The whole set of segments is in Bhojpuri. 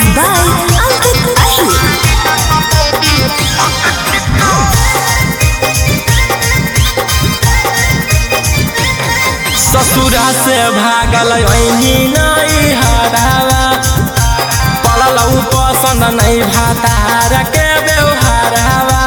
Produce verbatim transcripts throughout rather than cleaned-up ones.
by Ankit Ahir. ससुरा से भागल नहीं हरावा पड़ल पसंद नहीं भातार के व्यवहारवा।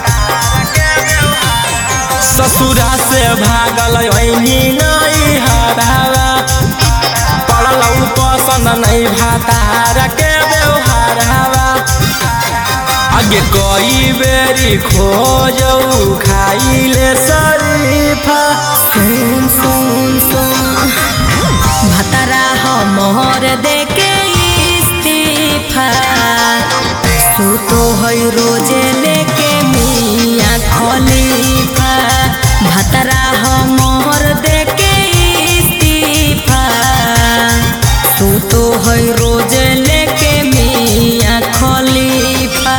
ससुरा से भागल नहीं हरावा पड़ल पसंद नहीं भातार के व्यवहारवा। आगे कई बेरी खोजऊ खाइले शरीफा सुन सुन सुन भतरा हमर देके इस्तीफा सुतो है रोजे लेके मियाँ खलीफा। भतरा हमर देके इस्तीफा सुतो है रोजे लेके मियाँ खलीफा।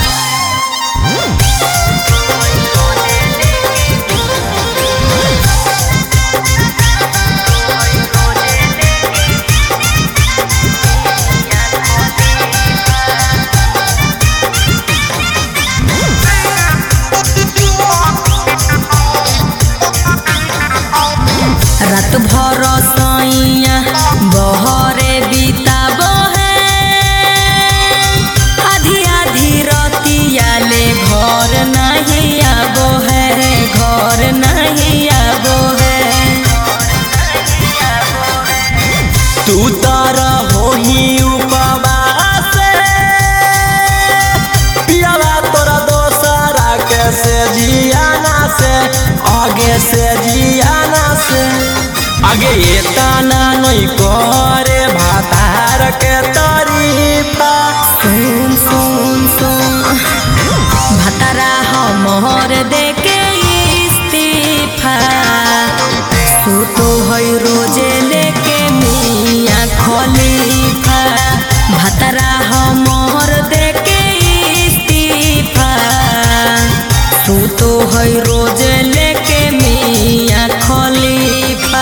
रात भर सैया बहरे बिताब है आधी आधी रतिया ले घर नहीं आबो है घर नहीं आबो है। तू तारा होही उपवास पियावा तोरा दोसरा के से जियाना से आगे से जियाना से आगे ये ताना नहीं करे भातार के तारीफा। सुन सुन सुन भतरा हमर देके इस्तीफा सुतो है रोजे लेके मियाँ खलीफा। भतरा हमर देके इस्तीफा सुतो है रोजे लेके मियाँ खलीफा।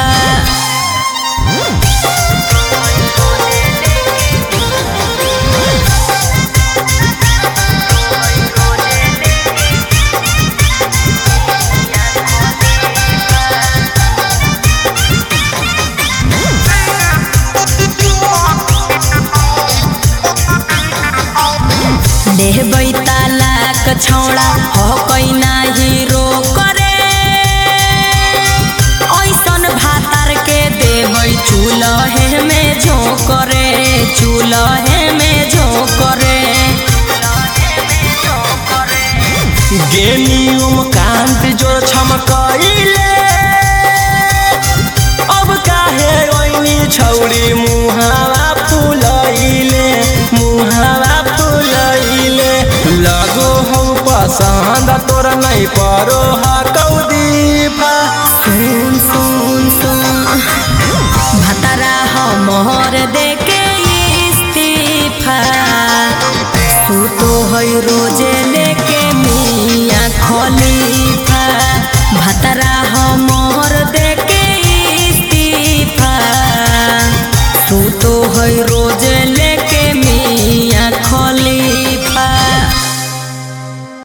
देह बैतालाक छौड़ा हो कोई नाही रो करे ऐसन भातार के देबै चूल्हे में झोंकरे चूल्हे में झोंकरे। गेनियम कांत जो छमकइले अब काहे ओइनी छौड़ी मुहावा फुलइले मुहावा फुलइले। लगो हो पसंद तोर नहीं परो हा कौदीफा। सुन सुन सुन भतरा हमर देके इस्तीफा सुतो है रोजे लेके मियाँ खलीफा। भतरा हमर देके इस्तीफा सुतो है रोजे